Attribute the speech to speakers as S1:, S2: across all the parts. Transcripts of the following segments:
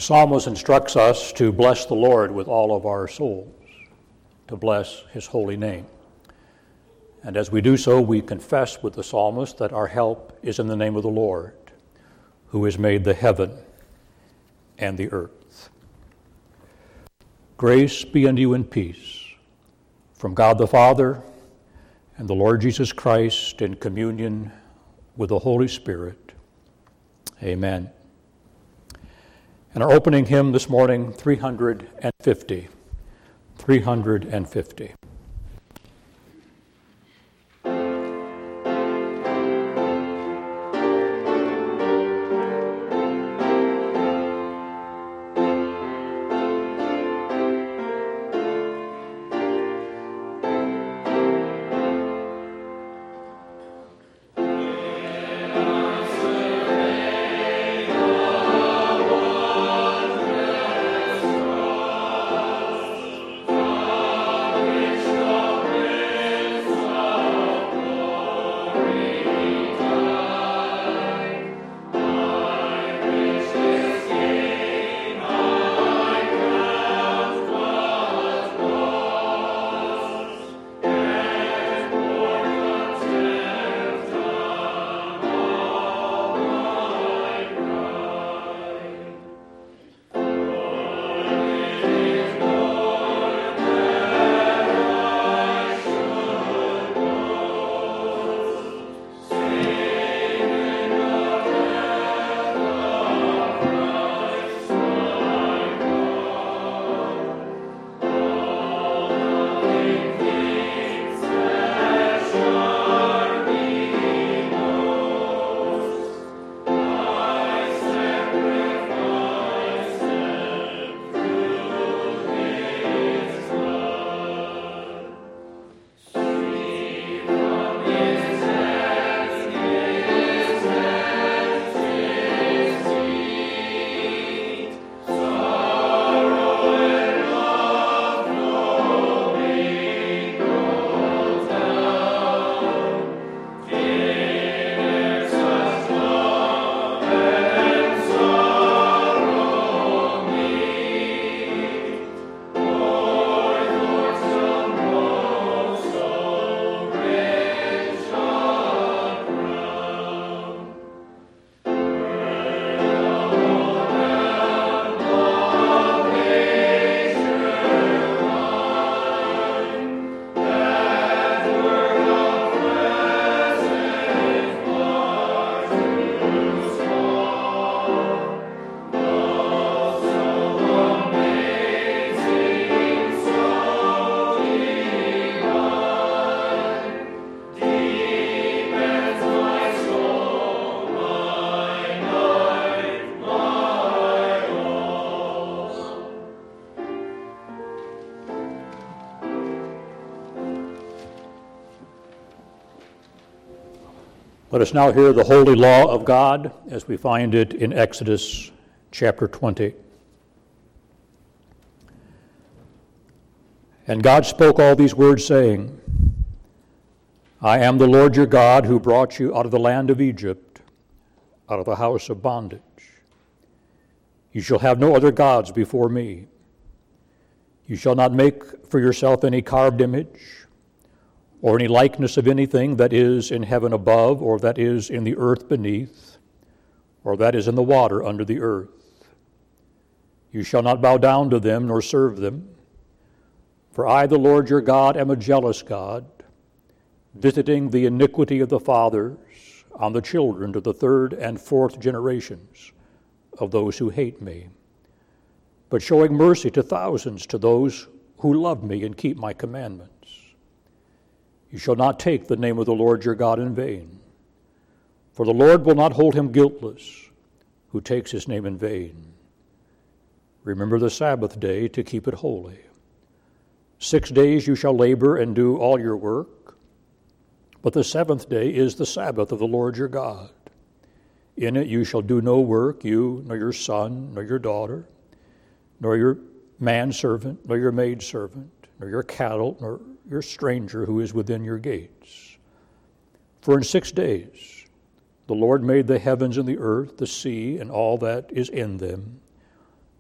S1: Psalmist instructs us to bless the Lord with all of our souls, to bless his holy name. And as we do so, we confess with the psalmist that our help is in the name of the Lord, who has made the heaven and the earth. Grace be unto you and peace from God the Father and the Lord Jesus Christ in communion with the Holy Spirit. Amen. And our opening hymn this morning, 350. 350. Let us now hear the holy law of God as we find it in Exodus chapter 20. And God spoke all these words, saying, I am the Lord your God who brought you out of the land of Egypt, out of the house of bondage. You shall have no other gods before me. You shall not make for yourself any carved image, or any likeness of anything that is in heaven above, or that is in the earth beneath, or that is in the water under the earth. You shall not bow down to them nor serve them. For I, the Lord your God, am a jealous God, visiting the iniquity of the fathers on the children to the third and fourth generations of those who hate me, but showing mercy to thousands to those who love me and keep my commandments. You shall not take the name of the Lord your God in vain, for the Lord will not hold him guiltless who takes his name in vain. Remember the Sabbath day to keep it holy. 6 days you shall labor and do all your work, but the seventh day is the Sabbath of the Lord your God. In it you shall do no work, you, nor your son, nor your daughter, nor your manservant, nor your maidservant, nor your cattle, nor your stranger who is within your gates. For in 6 days the Lord made the heavens and the earth, the sea, and all that is in them,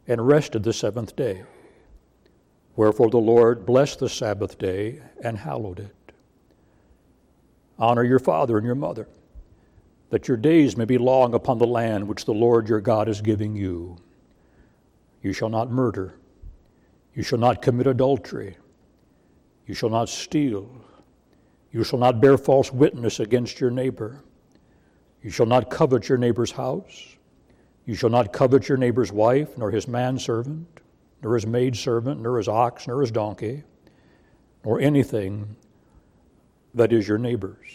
S1: and rested the seventh day. Wherefore the Lord blessed the Sabbath day and hallowed it. Honor your father and your mother, that your days may be long upon the land which the Lord your God is giving you. You shall not murder. You shall not commit adultery. You shall not steal. You shall not bear false witness against your neighbor. You shall not covet your neighbor's house. You shall not covet your neighbor's wife, nor his manservant, nor his maidservant, nor his ox, nor his donkey, nor anything that is your neighbor's.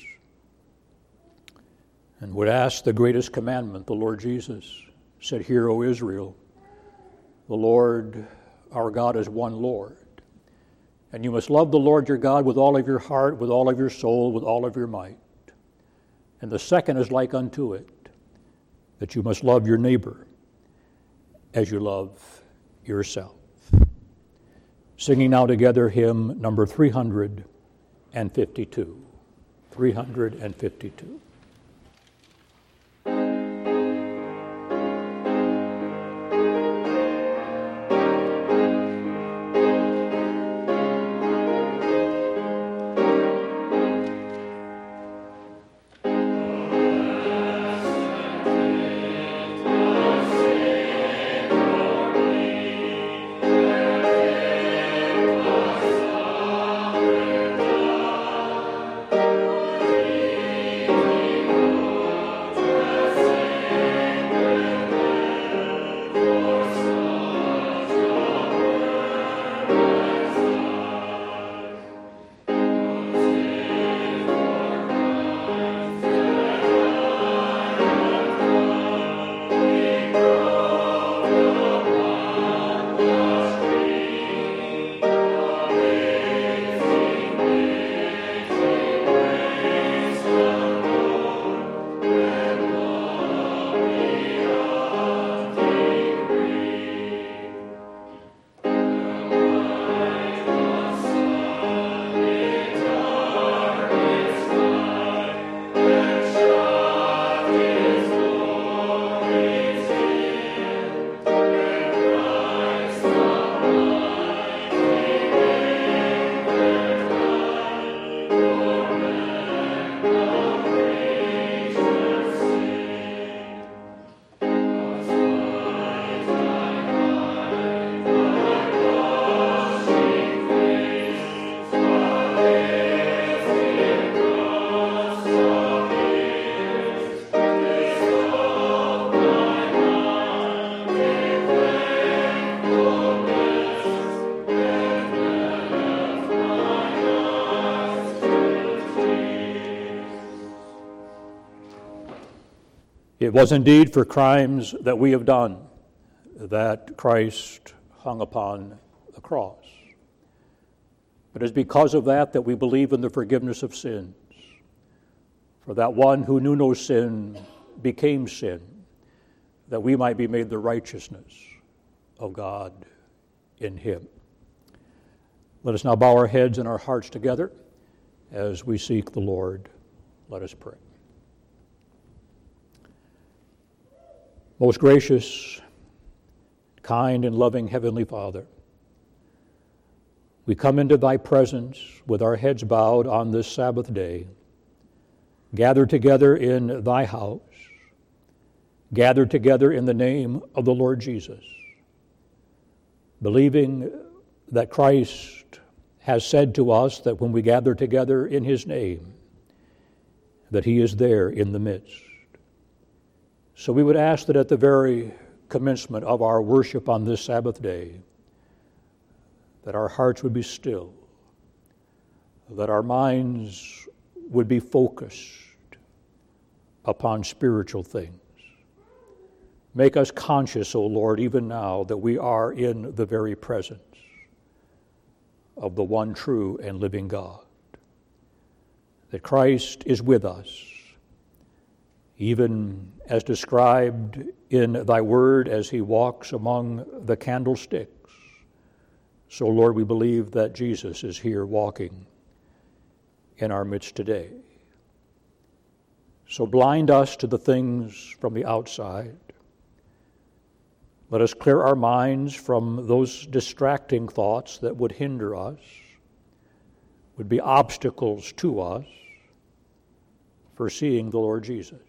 S1: And would ask the greatest commandment, the Lord Jesus said, Hear, O Israel, the Lord our God is one Lord. And you must love the Lord your God with all of your heart, with all of your soul, with all of your might. And the second is like unto it, that you must love your neighbor as you love yourself. Singing now together hymn number 352. 352. It was indeed for crimes that we have done that Christ hung upon the cross. But it's because of that that we believe in the forgiveness of sins. For that one who knew no sin became sin, that we might be made the righteousness of God in him. Let us now bow our heads and our hearts together as we seek the Lord. Let us pray. Most gracious, kind, and loving Heavenly Father, we come into thy presence with our heads bowed on this Sabbath day, gathered together in thy house, gathered together in the name of the Lord Jesus, believing that Christ has said to us that when we gather together in his name, that he is there in the midst. So we would ask that at the very commencement of our worship on this Sabbath day, that our hearts would be still, that our minds would be focused upon spiritual things. Make us conscious, O Lord, even now, that we are in the very presence of the one true and living God, that Christ is with us, even as described in thy word as he walks among the candlesticks. So, Lord, we believe that Jesus is here walking in our midst today. So blind us to the things from the outside. Let us clear our minds from those distracting thoughts that would hinder us, would be obstacles to us for seeing the Lord Jesus.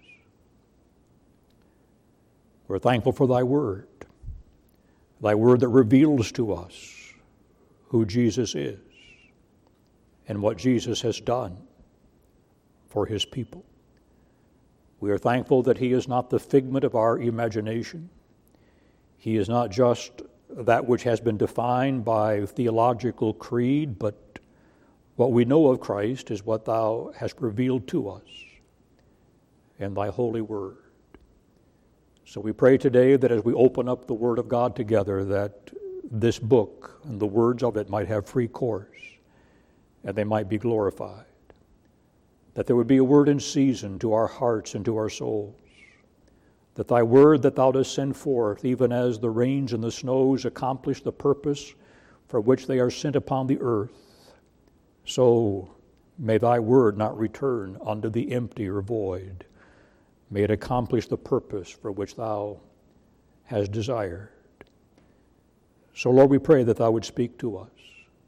S1: We're thankful for thy word that reveals to us who Jesus is and what Jesus has done for his people. We are thankful that he is not the figment of our imagination. He is not just that which has been defined by theological creed, but what we know of Christ is what thou hast revealed to us in thy holy word. So we pray today that as we open up the Word of God together, that this book and the words of it might have free course and they might be glorified. That there would be a word in season to our hearts and to our souls. That thy word that thou dost send forth, even as the rains and the snows accomplish the purpose for which they are sent upon the earth, so may thy word not return unto thee empty or void. May it accomplish the purpose for which thou hast desired. So, Lord, we pray that thou would speak to us.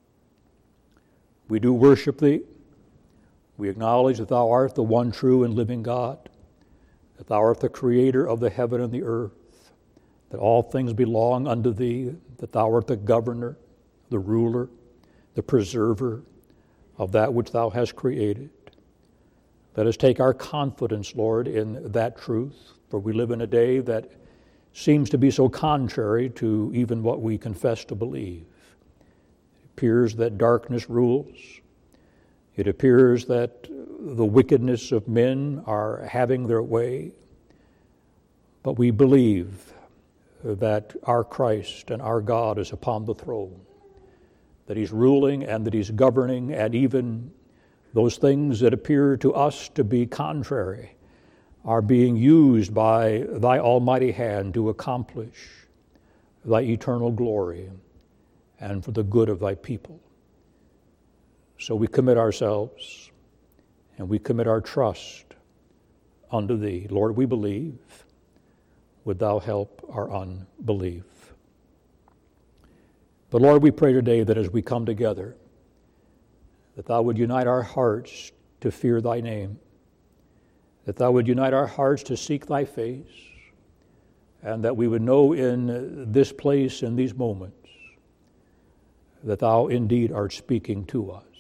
S1: We do worship thee. We acknowledge that thou art the one true and living God, that thou art the creator of the heaven and the earth, that all things belong unto thee, that thou art the governor, the ruler, the preserver of that which thou hast created. Let us take our confidence, Lord, in that truth, for we live in a day that seems to be so contrary to even what we confess to believe. It appears that darkness rules. It appears that the wickedness of men are having their way. But we believe that our Christ and our God is upon the throne, that he's ruling and that he's governing, and even those things that appear to us to be contrary are being used by thy almighty hand to accomplish thy eternal glory and for the good of thy people. So we commit ourselves and we commit our trust unto thee. Lord, we believe. Would thou help our unbelief? But Lord, we pray today that as we come together, that thou would unite our hearts to fear thy name, that thou would unite our hearts to seek thy face, and that we would know in this place, in these moments, that thou indeed art speaking to us.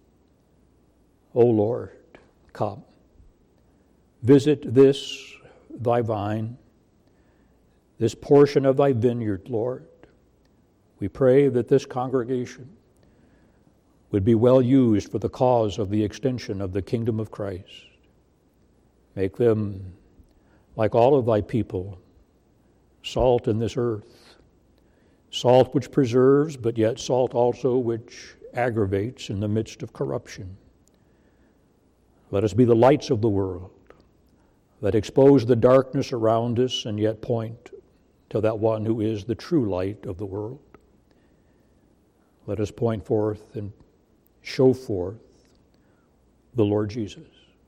S1: O Lord, come. Visit this thy vine, this portion of thy vineyard, Lord. We pray that this congregation would be well used for the cause of the extension of the kingdom of Christ. Make them, like all of thy people, salt in this earth, salt which preserves, but yet salt also which aggravates in the midst of corruption. Let us be the lights of the world that expose the darkness around us and yet point to that one who is the true light of the world. Let us point forth and show forth the Lord Jesus.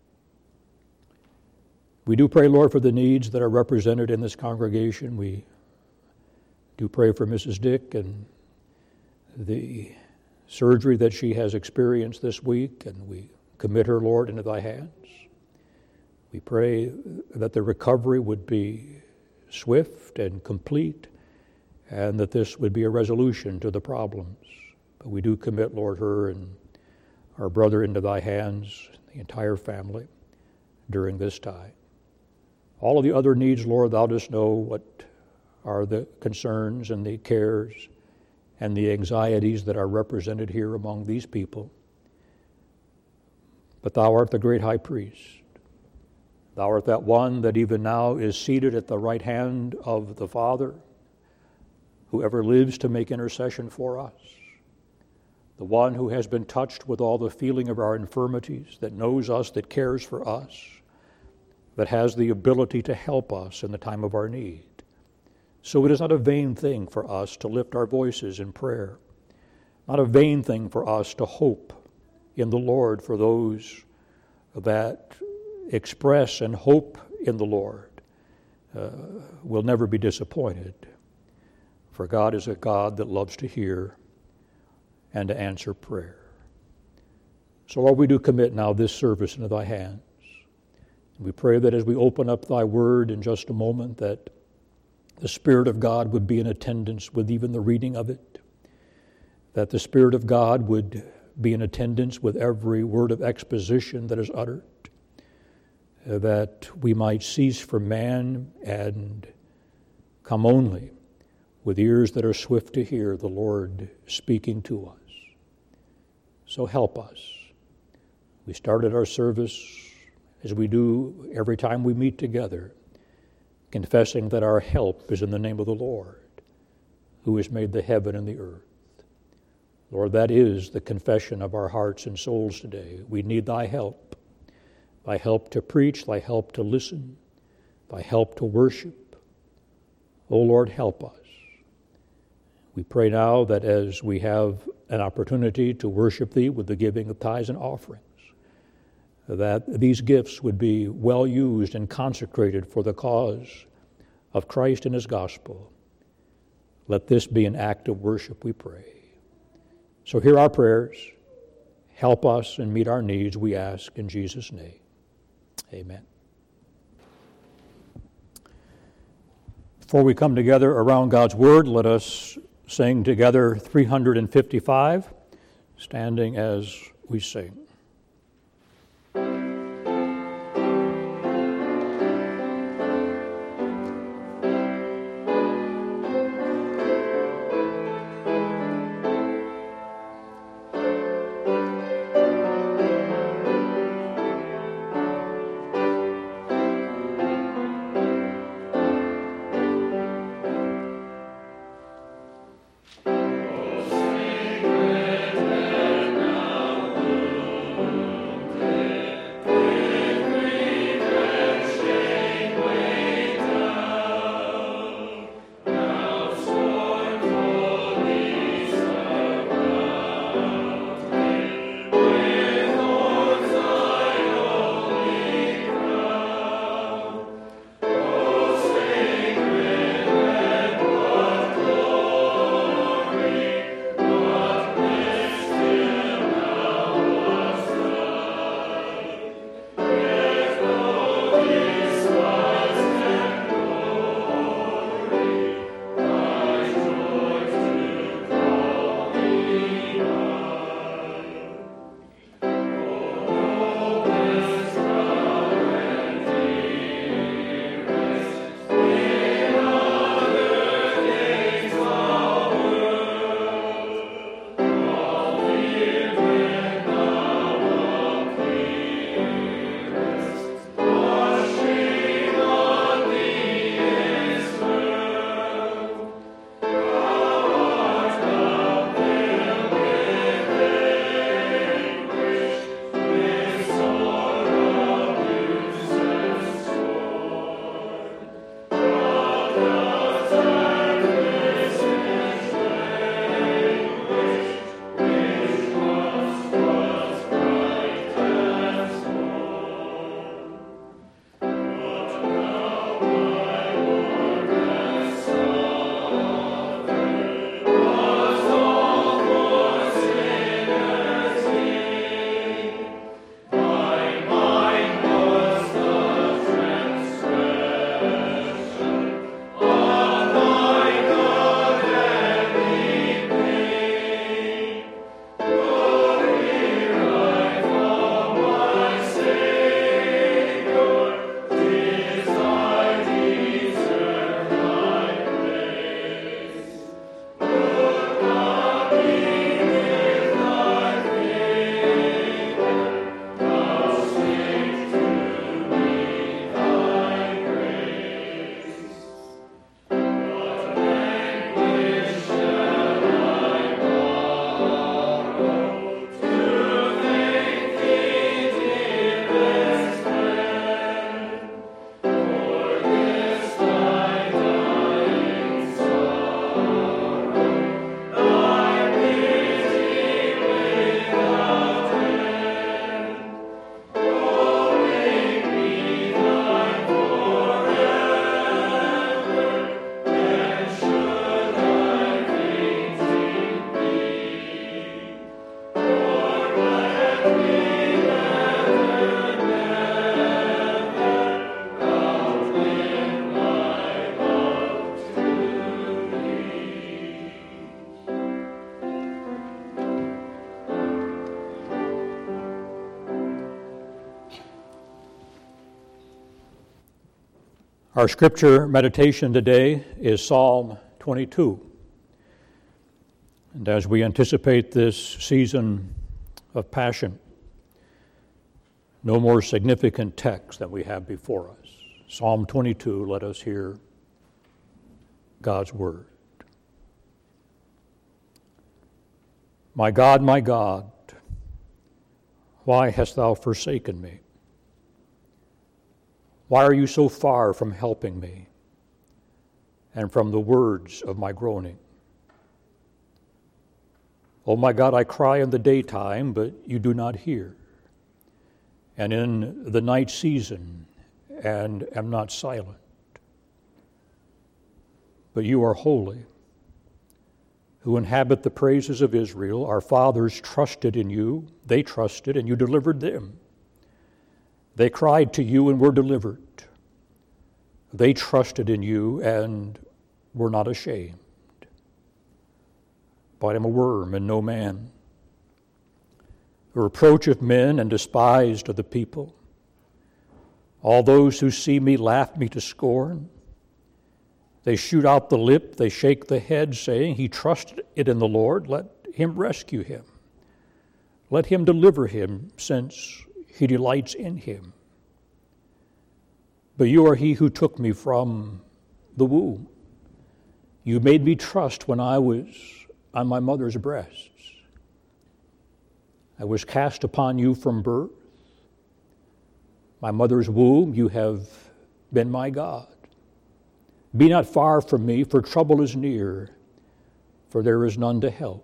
S1: We do pray, Lord, for the needs that are represented in this congregation. We do pray for Mrs. Dick and the surgery that she has experienced this week, and we commit her, Lord, into thy hands. We pray that the recovery would be swift and complete, and that this would be a resolution to the problems. But we do commit, Lord, her and our brother into thy hands, the entire family, during this time. All of the other needs, Lord, thou dost know what are the concerns and the cares and the anxieties that are represented here among these people. But thou art the great high priest. Thou art that one that even now is seated at the right hand of the Father, who ever lives to make intercession for us. The one who has been touched with all the feeling of our infirmities, that knows us, that cares for us, that has the ability to help us in the time of our need. So it is not a vain thing for us to lift our voices in prayer, not a vain thing for us to hope in the Lord for those that express and hope in the Lord will never be disappointed. for God is a God that loves to hear and to answer prayer. So, Lord, we do commit now this service into thy hands. We pray that as we open up thy word in just a moment, that the Spirit of God would be in attendance with even the reading of it, that the Spirit of God would be in attendance with every word of exposition that is uttered, that we might cease from man and come only with ears that are swift to hear the Lord speaking to us. So help us. We started our service, as we do every time we meet together, confessing that our help is in the name of the Lord, who has made the heaven and the earth. Lord, that is the confession of our hearts and souls today. We need thy help to preach, thy help to listen, thy help to worship. O Lord, help us. We pray now that as we have an opportunity to worship thee with the giving of tithes and offerings, that these gifts would be well used and consecrated for the cause of Christ and his gospel. Let this be an act of worship, we pray. So hear our prayers. Help us and meet our needs, we ask in Jesus' name. Amen. Before we come together around God's Word, let us sing together 355, standing as we sing. Our scripture meditation today is Psalm 22. And as we anticipate this season of Passion, no more significant text than we have before us. Psalm 22, let us hear God's word. My God, why hast thou forsaken me? Why are you so far from helping me and from the words of my groaning? O my God, I cry in the daytime, but you do not hear, and in the night season, and am not silent. But you are holy, who inhabit the praises of Israel. Our fathers trusted in you. They trusted, and you delivered them. They cried to you and were delivered. They trusted in you and were not ashamed. But I am a worm and no man, the reproach of men and despised of the people. All those who see me laugh me to scorn. They shoot out the lip, they shake the head, saying, He trusted in the Lord, let him rescue him. Let him deliver him, since he delights in him. But you are he who took me from the womb. You made me trust when I was on my mother's breasts. I was cast upon you from birth. My mother's womb, you have been my God. Be not far from me, for trouble is near, for there is none to help.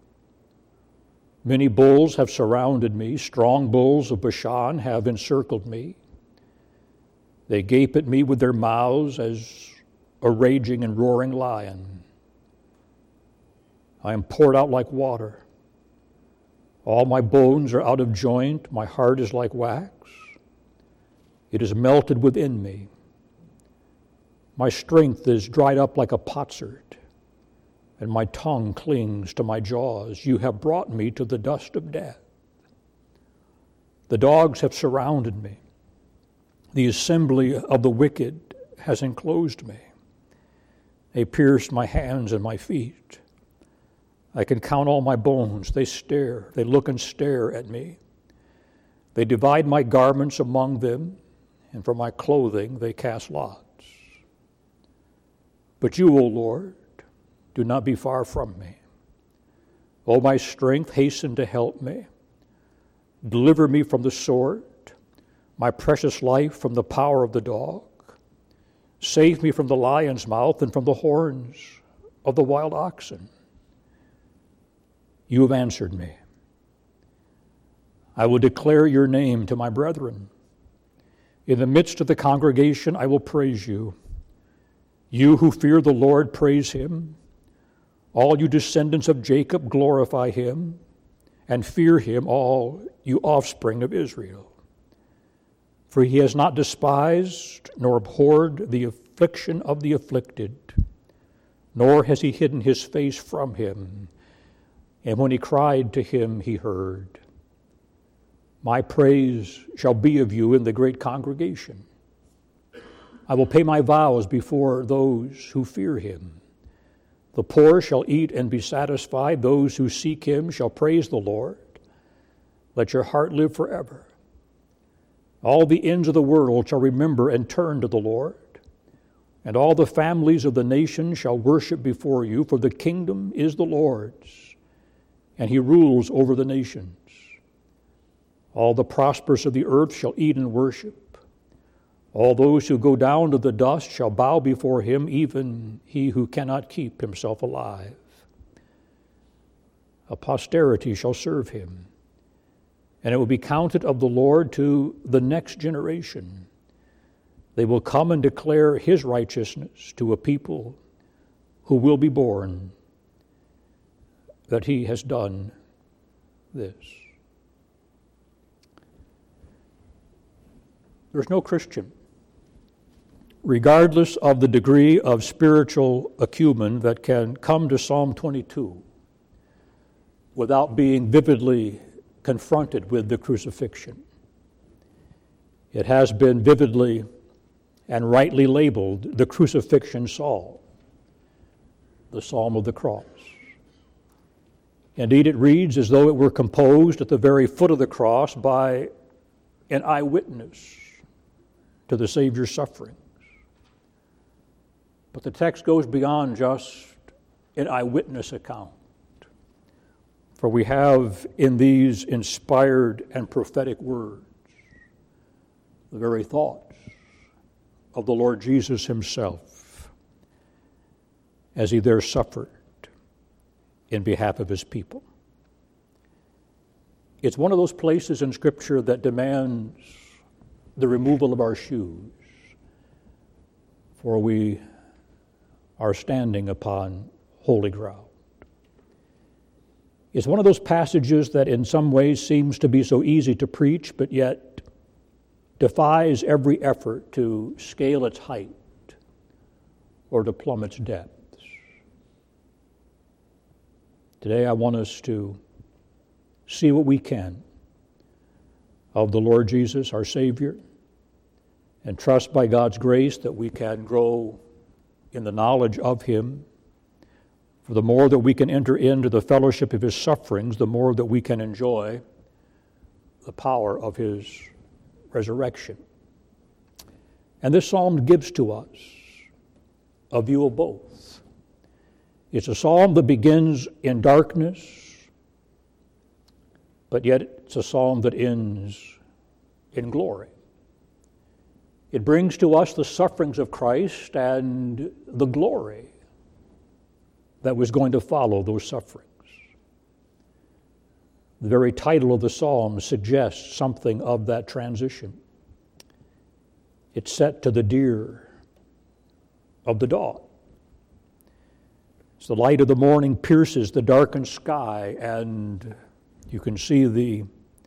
S1: Many bulls have surrounded me, strong bulls of Bashan have encircled me. They gape at me with their mouths as a raging and roaring lion. I am poured out like water. All my bones are out of joint. My heart is like wax. It is melted within me. My strength is dried up like a potsherd, and my tongue clings to my jaws. You have brought me to the dust of death. The dogs have surrounded me. The assembly of the wicked has enclosed me. They pierced my hands and my feet. I can count all my bones. They stare. They look and stare at me. They divide my garments among them, and for my clothing they cast lots. But you, O Lord, do not be far from me. O my strength, hasten to help me. Deliver me from the sword, my precious life from the power of the dog. Save me from the lion's mouth and from the horns of the wild oxen. You have answered me. I will declare your name to my brethren. In the midst of the congregation, I will praise you. You who fear the Lord, praise him. All you descendants of Jacob, glorify him, and fear him, all you offspring of Israel. For he has not despised nor abhorred the affliction of the afflicted, nor has he hidden his face from him. And when he cried to him, he heard. My praise shall be of you in the great congregation. I will pay my vows before those who fear him. The poor shall eat and be satisfied. Those who seek him shall praise the Lord. Let your heart live forever. All the ends of the world shall remember and turn to the Lord, and all the families of the nations shall worship before you, for the kingdom is the Lord's, and he rules over the nations. All the prosperous of the earth shall eat and worship. All those who go down to the dust shall bow before him, even he who cannot keep himself alive. A posterity shall serve him, and it will be counted of the Lord to the next generation. They will come and declare his righteousness to a people who will be born, that he has done this. There's no Christian, regardless of the degree of spiritual acumen, that can come to Psalm 22 without being vividly confronted with the crucifixion. It has been vividly and rightly labeled the crucifixion psalm, the Psalm of the Cross. Indeed, it reads as though it were composed at the very foot of the cross by an eyewitness to the Savior's sufferings. But the text goes beyond just an eyewitness account. For we have in these inspired and prophetic words the very thoughts of the Lord Jesus himself as he there suffered in behalf of his people. It's one of those places in Scripture that demands the removal of our shoes, for we are standing upon holy ground. It's one of those passages that in some ways seems to be so easy to preach, but yet defies every effort to scale its height or to plumb its depths. Today I want us to see what we can of the Lord Jesus, our Savior, and trust by God's grace that we can grow in the knowledge of him. For the more that we can enter into the fellowship of his sufferings, the more that we can enjoy the power of his resurrection. And this psalm gives to us a view of both. It's a psalm that begins in darkness, but yet it's a psalm that ends in glory. It brings to us the sufferings of Christ and the glory that was going to follow those sufferings. The very title of the psalm suggests something of that transition. It's set to the dear of the dawn. As the light of the morning pierces the darkened sky, and you can see the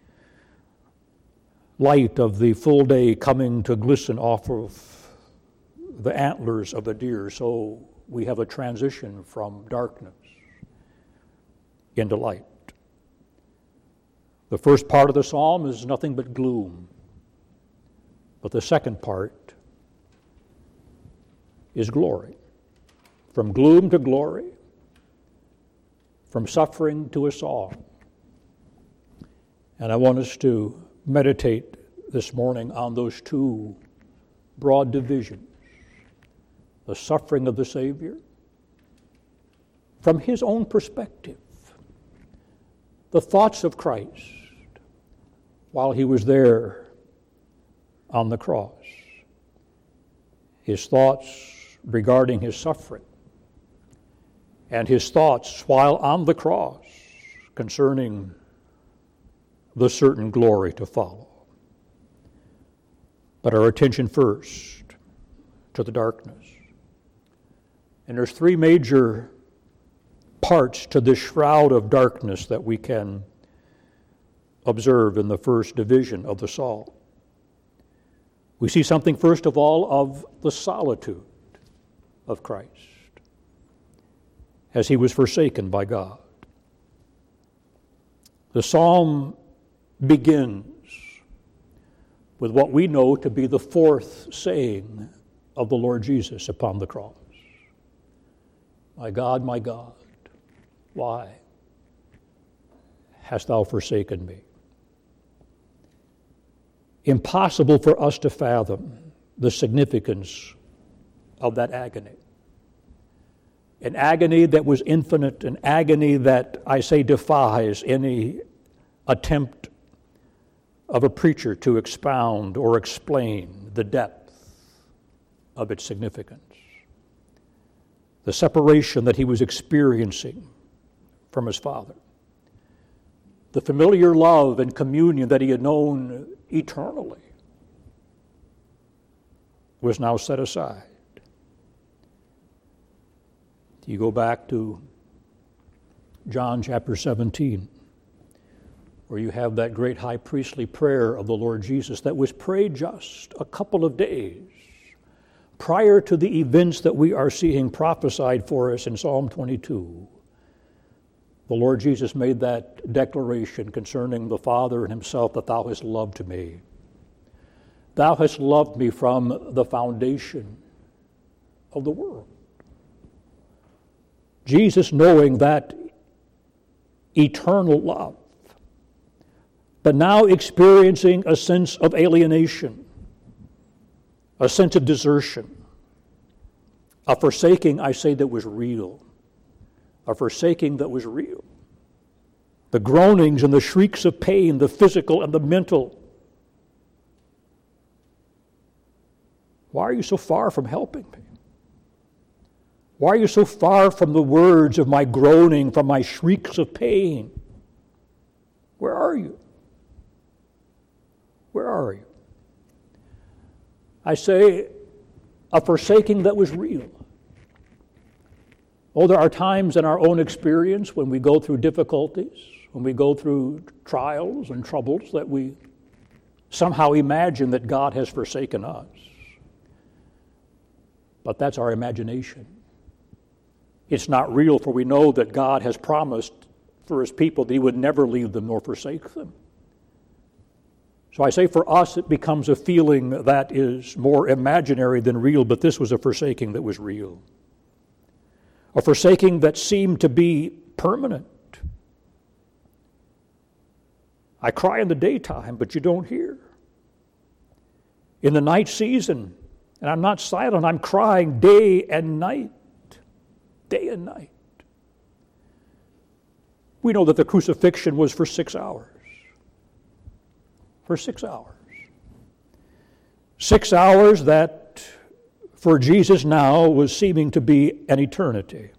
S1: light of the full day coming to glisten off of the antlers of the deer, so we have a transition from darkness into light. The first part of the psalm is nothing but gloom, but the second part is glory. From gloom to glory, from suffering to a song. And I want us to meditate this morning on those two broad divisions. The suffering of the Savior from his own perspective. The thoughts of Christ while he was there on the cross. His thoughts regarding his suffering. And his thoughts while on the cross concerning the certain glory to follow. But our attention first to the darkness. And there's three major parts to this shroud of darkness that we can observe in the first division of the psalm. We see something, first of all, of the solitude of Christ as he was forsaken by God. The psalm begins with what we know to be the fourth saying of the Lord Jesus upon the cross. My God, why hast thou forsaken me? Impossible for us to fathom the significance of that agony. An agony that was infinite, an agony that, I say, defies any attempt of a preacher to expound or explain the depth of its significance. The separation that he was experiencing from his Father. The familiar love and communion that he had known eternally was now set aside. You go back to John chapter 17, where you have that great high priestly prayer of the Lord Jesus that was prayed just a couple of days prior to the events that we are seeing prophesied for us in Psalm 22. The Lord Jesus made that declaration concerning the Father and himself, that thou hast loved me. Thou hast loved me from the foundation of the world. Jesus, knowing that eternal love, but now experiencing a sense of alienation, a sense of desertion, a forsaking, I say, that was real, a forsaking that was real. The groanings and the shrieks of pain, the physical and the mental. Why are you so far from helping me? Why are you so far from the words of my groaning, from my shrieks of pain? Where are you? Where are you? I say, a forsaking that was real. Oh, there are times in our own experience when we go through difficulties, when we go through trials and troubles, that we somehow imagine that God has forsaken us. But that's our imagination. It's not real, for we know that God has promised for his people that he would never leave them nor forsake them. So I say for us it becomes a feeling that is more imaginary than real, but this was a forsaking that was real. A forsaking that seemed to be permanent. I cry in the daytime, but you don't hear. In the night season, and I'm not silent, I'm crying day and night. Day and night. We know that the crucifixion was for 6 hours. For 6 hours. 6 hours that for Jesus now was seeming to be an eternity.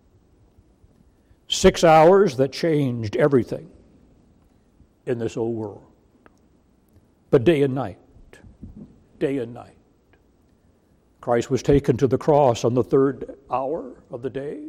S1: 6 hours that changed everything in this old world. But day and night. Day and night. Christ was taken to the cross on the 3rd hour of the day.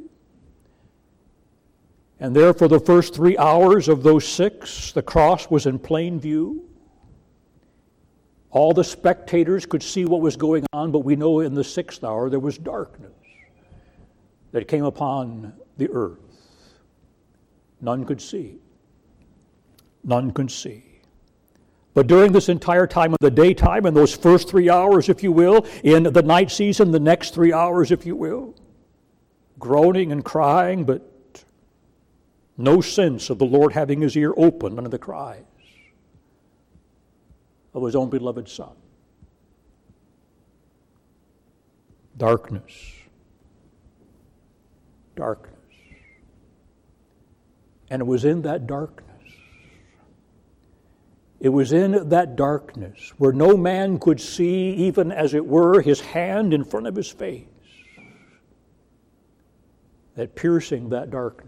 S1: And there for the first 3 hours of those 6, the cross was in plain view. All the spectators could see what was going on, but we know in the 6th hour there was darkness that came upon the earth. None could see. None could see. But during this entire time of the daytime, in those first 3 hours, if you will, in the night season, the next 3 hours, if you will, groaning and crying, but no sense of the Lord having his ear open unto the cries of his own beloved Son. Darkness. Darkness. And it was in that darkness. It was in that darkness where no man could see, even as it were, his hand in front of his face, that piercing that darkness,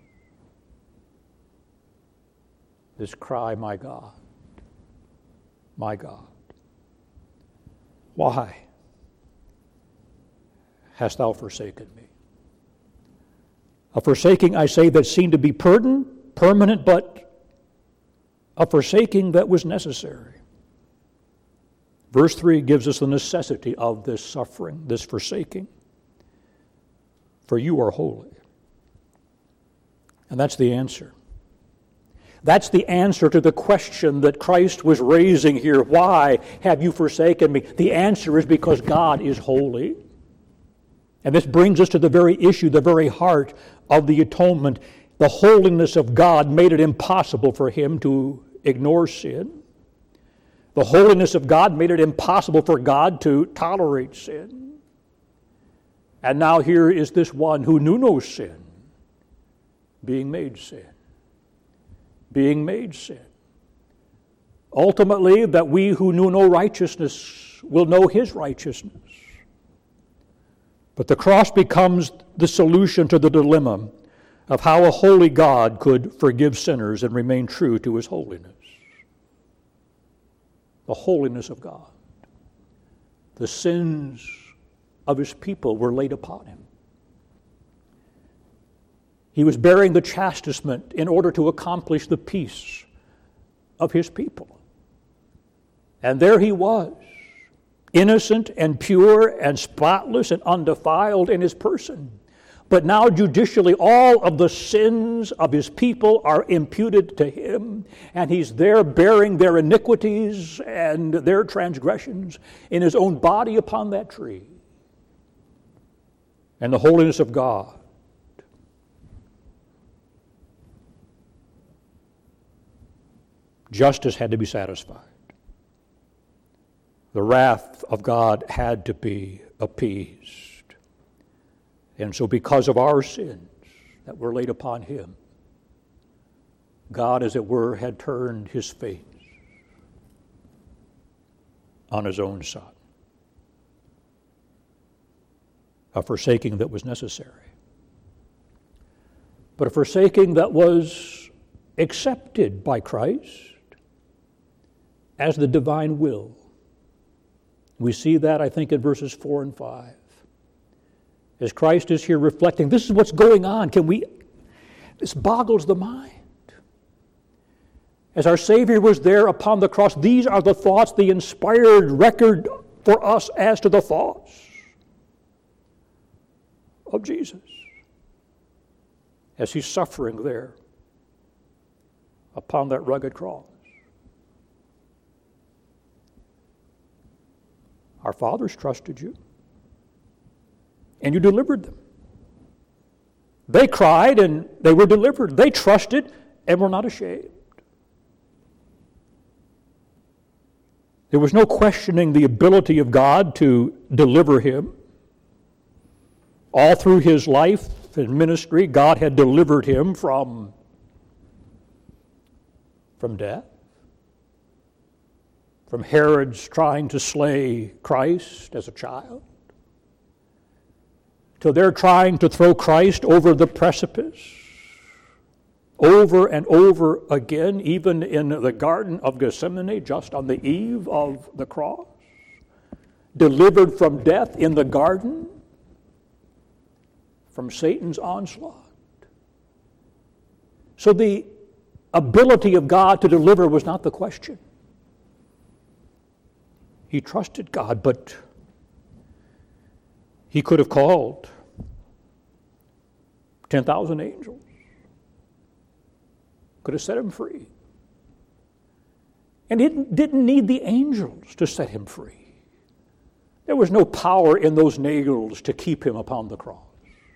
S1: this cry, my God, why hast thou forsaken me? A forsaking, I say, that seemed to be permanent, but a forsaking that was necessary. Verse 3 gives us the necessity of this suffering, this forsaking. For you are holy. And that's the answer. That's the answer to the question that Christ was raising here. Why have you forsaken me? The answer is because God is holy. And this brings us to the very issue, the very heart of the atonement. The holiness of God made it impossible for him to ignore sin. The holiness of God made it impossible for God to tolerate sin. And now here is this one who knew no sin, being made sin. Being made sin. Ultimately, that we who knew no righteousness will know his righteousness. But the cross becomes the solution to the dilemma of how a holy God could forgive sinners and remain true to his holiness. The holiness of God. The sins of his people were laid upon him. He was bearing the chastisement in order to accomplish the peace of his people. And there he was, innocent and pure and spotless and undefiled in his person. But now judicially all of the sins of his people are imputed to him, and he's there bearing their iniquities and their transgressions in his own body upon that tree. And the holiness of God justice had to be satisfied. The wrath of God had to be appeased. And so because of our sins that were laid upon him, God, as it were, had turned his face on his own Son. A forsaking that was necessary, but a forsaking that was accepted by Christ as the divine will. We see that, I think, in verses 4 and 5. As Christ is here reflecting, this is what's going on. This boggles the mind. As our Savior was there upon the cross, these are the thoughts, the inspired record for us as to the thoughts of Jesus. As he's suffering there upon that rugged cross. Our fathers trusted you, and you delivered them. They cried, and they were delivered. They trusted, and were not ashamed. There was no questioning the ability of God to deliver him. All through his life and ministry, God had delivered him from death, from Herod's trying to slay Christ as a child, to their trying to throw Christ over the precipice, over and over again, even in the Garden of Gethsemane, just on the eve of the cross, delivered from death in the garden, from Satan's onslaught. So the ability of God to deliver was not the question. He trusted God, but he could have called 10,000 angels, could have set him free. And he didn't need the angels to set him free. There was no power in those nails to keep him upon the cross.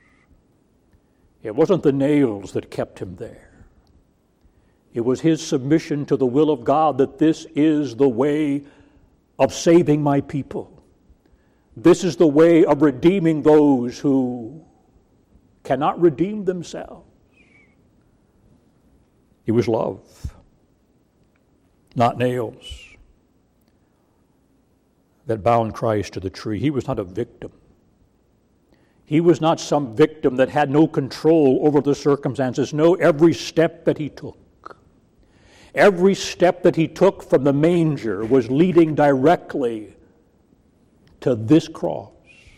S1: It wasn't the nails that kept him there. It was his submission to the will of God that this is the way of saving my people. This is the way of redeeming those who cannot redeem themselves. It was love, not nails, that bound Christ to the tree. He was not a victim. He was not some victim that had no control over the circumstances. No, every step that he took from the manger was leading directly to this cross.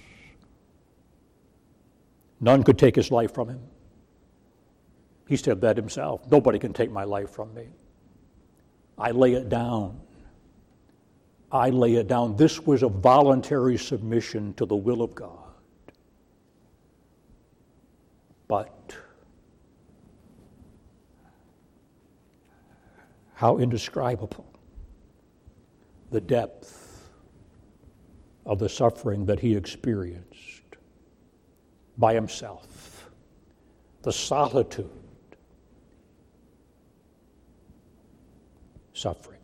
S1: None could take his life from him. He said that himself. Nobody can take my life from me. I lay it down. I lay it down. This was a voluntary submission to the will of God. But how indescribable the depth of the suffering that he experienced by himself, the solitude, suffering.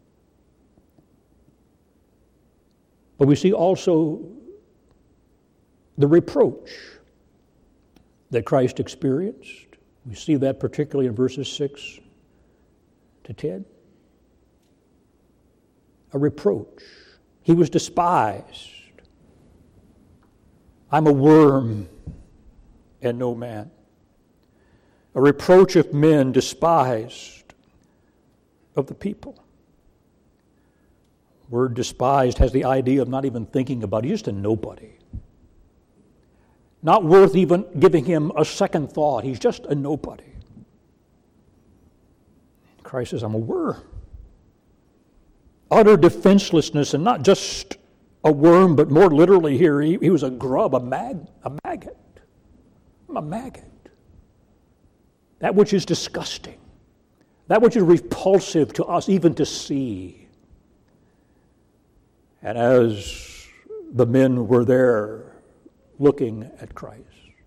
S1: But we see also the reproach that Christ experienced. We see that particularly in verses 6 to 10. A reproach. He was despised. I'm a worm and no man. A reproach of men, despised of the people. Word despised has the idea of not even thinking about it. He's just a nobody. Not worth even giving him a second thought. He's just a nobody. Christ says, I'm a worm. Utter defenselessness, and not just a worm, but more literally here, he was a grub, a maggot. I'm a maggot. That which is disgusting. That which is repulsive to us even to see. And as the men were there looking at Christ,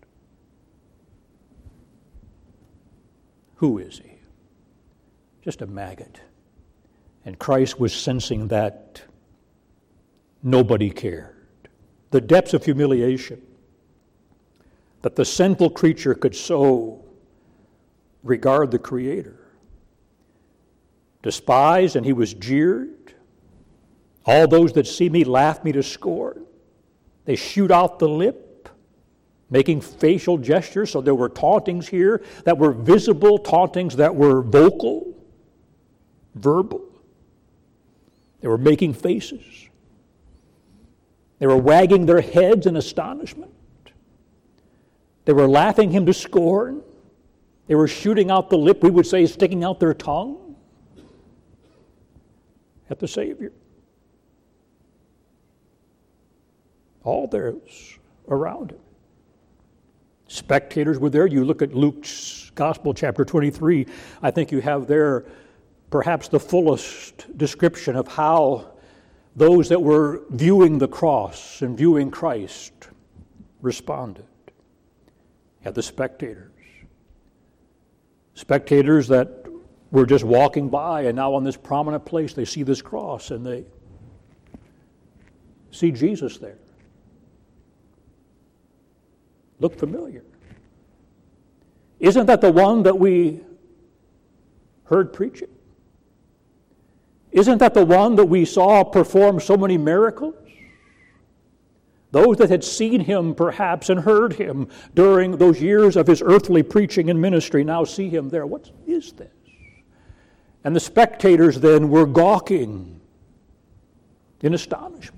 S1: who is he? Just a maggot. And Christ was sensing that nobody cared. The depths of humiliation that the sinful creature could so regard the Creator. Despised, and he was jeered. All those that see me laugh me to scorn. They shoot out the lip, making facial gestures. So there were tauntings here that were visible, tauntings that were vocal, verbal. They were making faces. They were wagging their heads in astonishment. They were laughing him to scorn. They were shooting out the lip, we would say, sticking out their tongue at the Savior. All those around him. Spectators were there. You look at Luke's Gospel, chapter 23. I think you have there perhaps the fullest description of how those that were viewing the cross and viewing Christ responded. You had the spectators. Spectators that were just walking by, and now on this prominent place they see this cross and they see Jesus there. Look familiar. Isn't that the one that we heard preaching? Isn't that the one that we saw perform so many miracles? Those that had seen him perhaps and heard him during those years of his earthly preaching and ministry now see him there. What is this? And the spectators then were gawking in astonishment.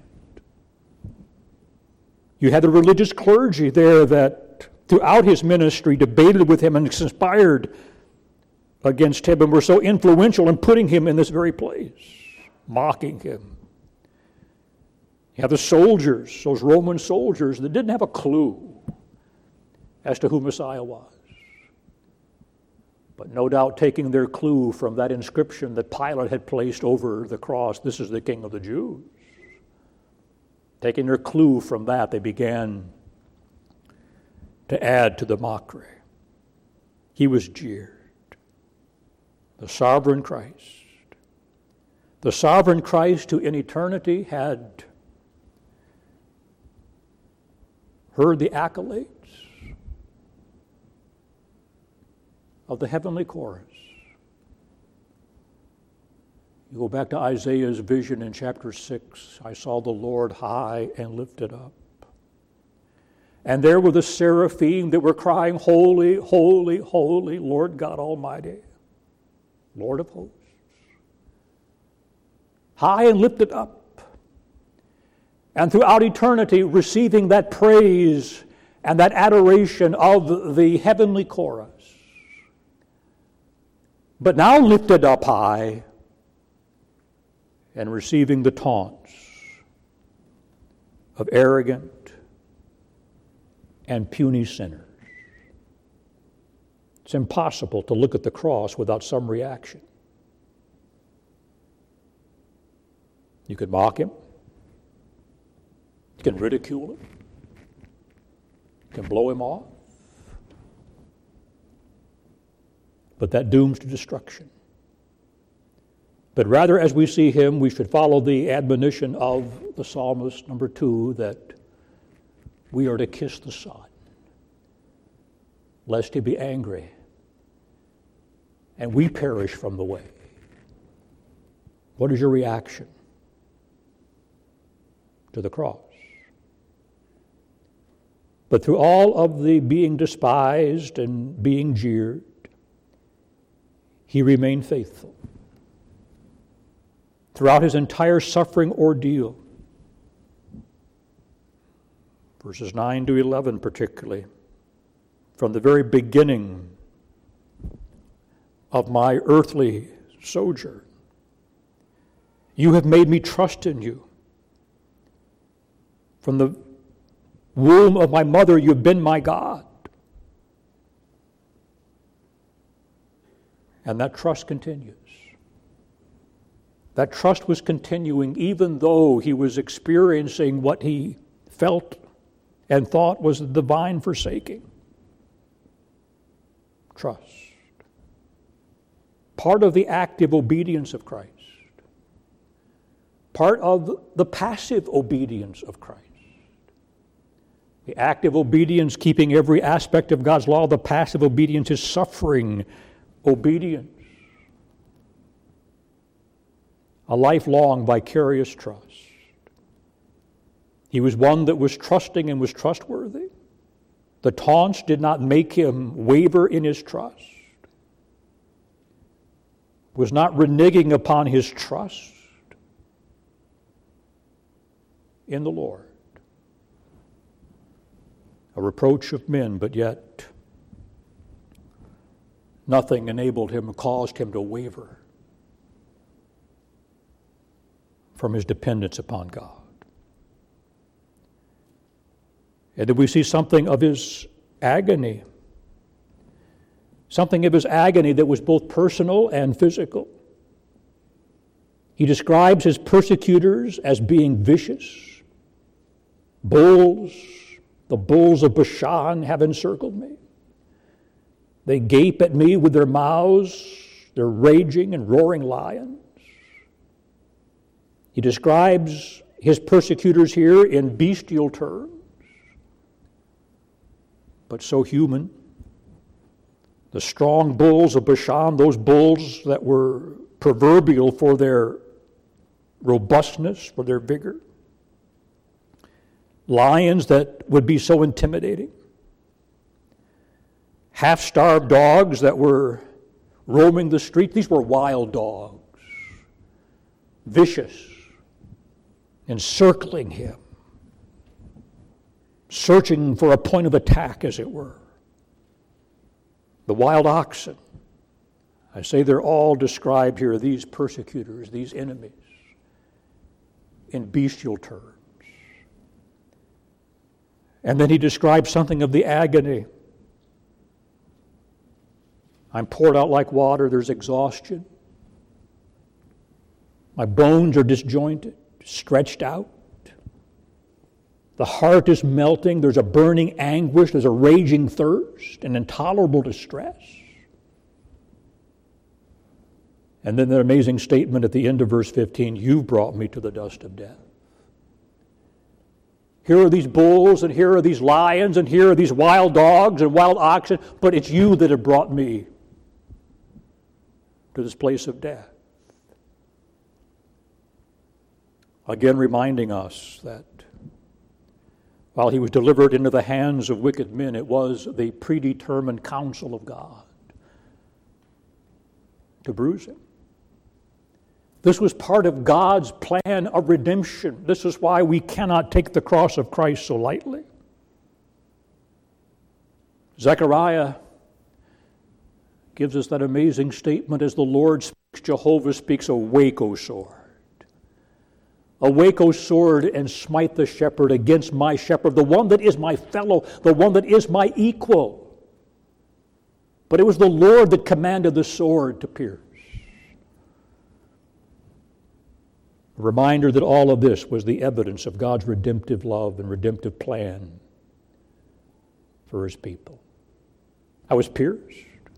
S1: You had the religious clergy there that throughout his ministry debated with him and conspired against him and were so influential in putting him in this very place, mocking him. You have the soldiers, those Roman soldiers that didn't have a clue as to who Messiah was. But no doubt taking their clue from that inscription that Pilate had placed over the cross, "This is the King of the Jews." Taking their clue from that, they began to add to the mockery. He was jeered. The sovereign Christ. The sovereign Christ who in eternity had heard the accolades of the heavenly chorus. You go back to Isaiah's vision in chapter 6. I saw the Lord high and lifted up. And there were the seraphim that were crying, "Holy, holy, holy, Lord God Almighty, Lord of hosts." High and lifted up. And throughout eternity receiving that praise and that adoration of the heavenly chorus. But now lifted up high and receiving the taunts of arrogant and puny sinners. It's impossible to look at the cross without some reaction. You could mock him. You can ridicule him. You can blow him off. But that dooms to destruction. But rather, as we see him, we should follow the admonition of the psalmist, number 2, that we are to kiss the Son, lest he be angry and we perish from the way. What is your reaction to the cross? But through all of the being despised and being jeered, he remained faithful. Throughout his entire suffering ordeal, verses 9 to 11 particularly, from the very beginning of my earthly sojourn, you have made me trust in you. From the womb of my mother, you've been my God. And that trust continues. That trust was continuing even though he was experiencing what he felt and thought was the divine forsaking. Trust. Part of the active obedience of Christ. Part of the passive obedience of Christ. The active obedience, keeping every aspect of God's law. The passive obedience is suffering obedience. A lifelong vicarious trust. He was one that was trusting and was trustworthy. The taunts did not make him waver in his trust. Was not reneging upon his trust in the Lord. A reproach of men, but yet nothing enabled him or caused him to waver from his dependence upon God. And then we see something of his agony. Something of his agony that was both personal and physical. He describes his persecutors as being vicious. Bulls, the bulls of Bashan have encircled me. They gape at me with their mouths. They're raging and roaring lions. He describes his persecutors here in bestial terms, but so human. The strong bulls of Bashan, those bulls that were proverbial for their robustness, for their vigor. Lions that would be so intimidating. Half-starved dogs that were roaming the street. These were wild dogs, vicious, encircling him, searching for a point of attack, as it were. The wild oxen. I say they're all described here, these persecutors, these enemies, in bestial terms. And then he describes something of the agony. I'm poured out like water, there's exhaustion. My bones are disjointed, stretched out. The heart is melting, there's a burning anguish, there's a raging thirst, an intolerable distress. And then that amazing statement at the end of verse 15, you've brought me to the dust of death. Here are these bulls, and here are these lions, and here are these wild dogs and wild oxen, but it's you that have brought me to this place of death. Again, reminding us that while he was delivered into the hands of wicked men, it was the predetermined counsel of God to bruise him. This was part of God's plan of redemption. This is why we cannot take the cross of Christ so lightly. Zechariah gives us that amazing statement, as the Lord speaks, Jehovah speaks, awake, O sword. Awake, O sword, and smite the shepherd against my shepherd, the one that is my fellow, the one that is my equal. But it was the Lord that commanded the sword to pierce. A reminder that all of this was the evidence of God's redemptive love and redemptive plan for his people. I was pierced.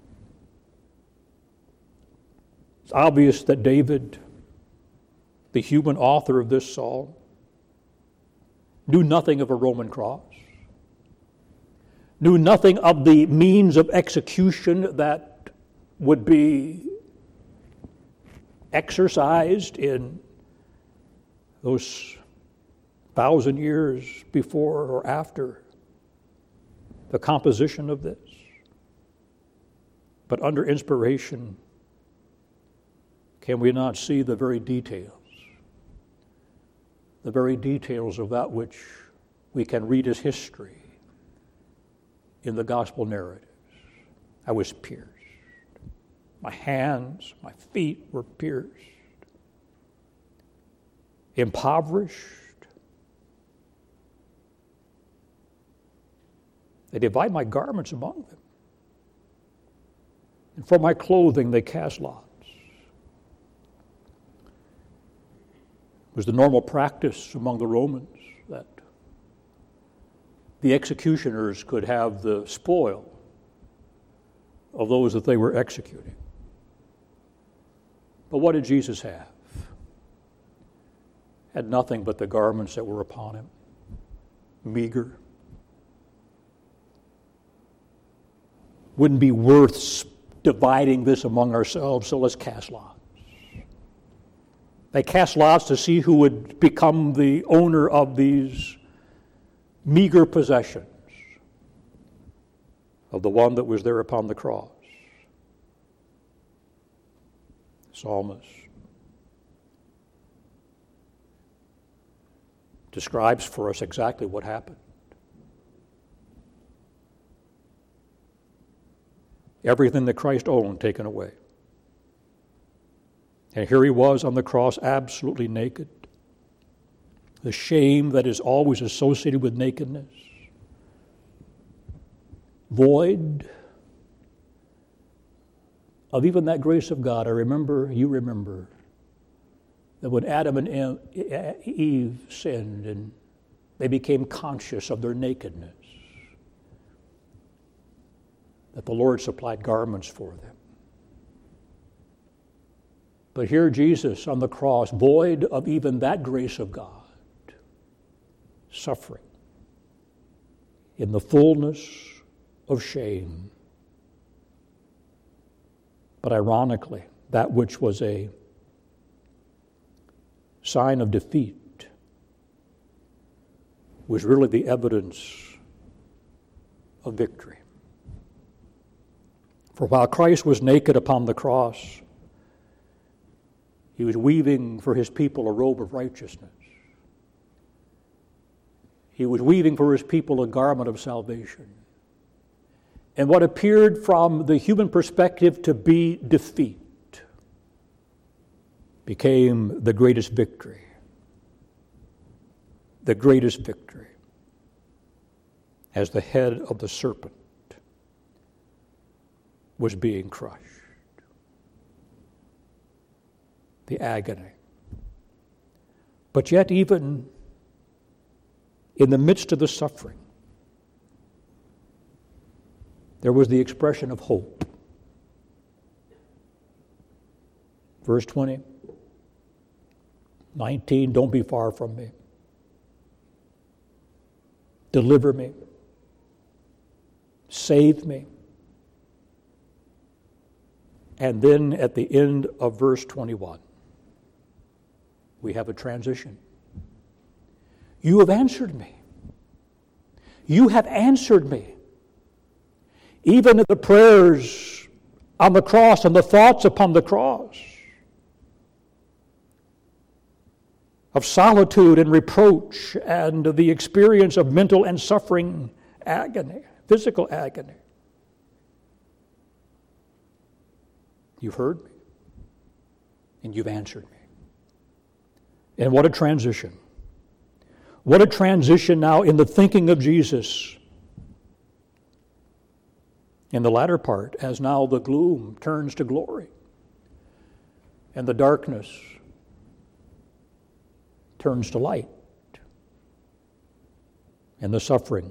S1: It's obvious that David, the human author of this psalm, knew nothing of a Roman cross, knew nothing of the means of execution that would be exercised in those 1,000 years before or after the composition of this. But under inspiration, can we not see the very details of that which we can read as history in the gospel narratives? I was pierced. My hands, my feet were pierced. Impoverished. They divide my garments among them. And for my clothing they cast lots. It was the normal practice among the Romans that the executioners could have the spoil of those that they were executing. But what did Jesus have? Had nothing but the garments that were upon him. Meager. Wouldn't be worth dividing this among ourselves, so let's cast lots. They cast lots to see who would become the owner of these meager possessions of the one that was there upon the cross. Psalmist describes for us exactly what happened. Everything that Christ owned taken away. And here he was on the cross, absolutely naked. The shame that is always associated with nakedness. Void of even that grace of God. You remember, that when Adam and Eve sinned and they became conscious of their nakedness, that the Lord supplied garments for them. But here Jesus on the cross, void of even that grace of God, suffering in the fullness of shame. But ironically, that which was a sign of defeat was really the evidence of victory. For while Christ was naked upon the cross, he was weaving for his people a robe of righteousness. He was weaving for his people a garment of salvation. And what appeared from the human perspective to be defeat became the greatest victory. The greatest victory. As the head of the serpent was being crushed. The agony. But yet even in the midst of the suffering, there was the expression of hope. Verse 20, 19, don't be far from me. Deliver me. Save me. And then at the end of verse 21, we have a transition. You have answered me. You have answered me. Even at the prayers on the cross and the thoughts upon the cross of solitude and reproach and the experience of mental and suffering agony, physical agony. You've heard me and you've answered me. And what a transition. What a transition now in the thinking of Jesus. In the latter part, as now the gloom turns to glory and the darkness turns to light and the suffering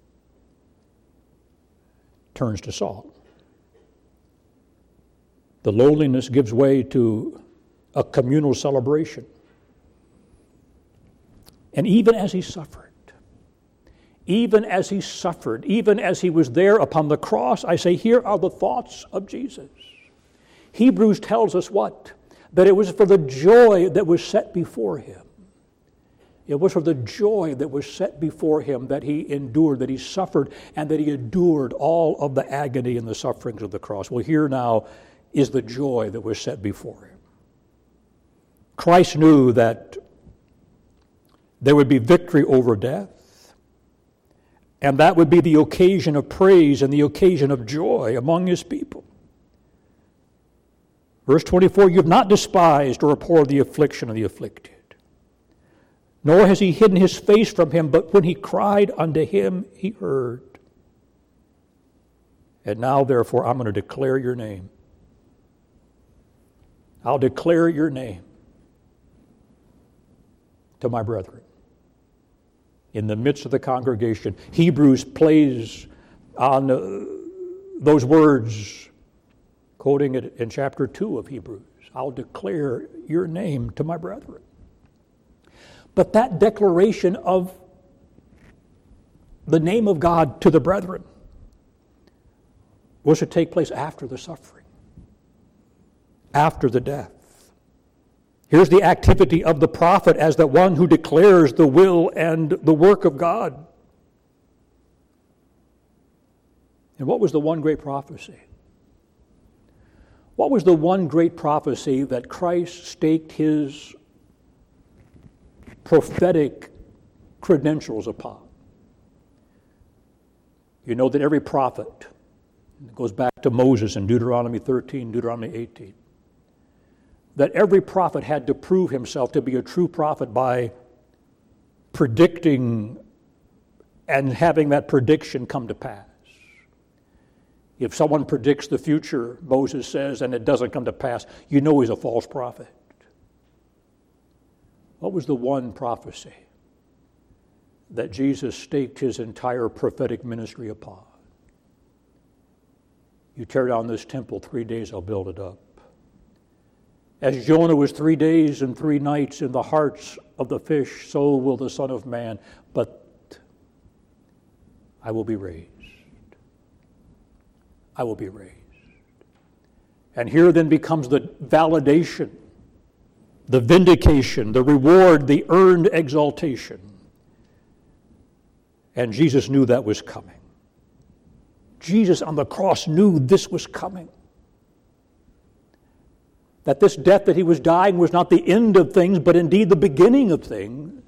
S1: turns to salt. The loneliness gives way to a communal celebration. And even as he suffered, even as he was there upon the cross, I say, here are the thoughts of Jesus. Hebrews tells us what? That it was for the joy that was set before him. It was for the joy that was set before him that he endured, that he suffered, and that he endured all of the agony and the sufferings of the cross. Well, here now is the joy that was set before him. Christ knew that there would be victory over death, and that would be the occasion of praise and the occasion of joy among his people. Verse 24, you have not despised or abhorred the affliction of the afflicted, nor has he hidden his face from him, but when he cried unto him, he heard. And now, therefore, I'm going to declare your name. I'll declare your name to my brethren. In the midst of the congregation, Hebrews plays on those words, quoting it in chapter 2 of Hebrews. I'll declare your name to my brethren. But that declaration of the name of God to the brethren was to take place after the suffering, after the death. Here's the activity of the prophet as the one who declares the will and the work of God. And what was the one great prophecy? What was the one great prophecy that Christ staked his prophetic credentials upon? You know that every prophet, it goes back to Moses in Deuteronomy 13, Deuteronomy 18, that every prophet had to prove himself to be a true prophet by predicting and having that prediction come to pass. If someone predicts the future, Moses says, and it doesn't come to pass, you know he's a false prophet. What was the one prophecy that Jesus staked his entire prophetic ministry upon? You tear down this temple, 3 days I'll build it up. As Jonah was 3 days and 3 nights in the hearts of the fish, so will the Son of Man, but I will be raised. I will be raised. And here then becomes the validation, the vindication, the reward, the earned exaltation. And Jesus knew that was coming. Jesus on the cross knew this was coming. That this death that he was dying was not the end of things, but indeed the beginning of things.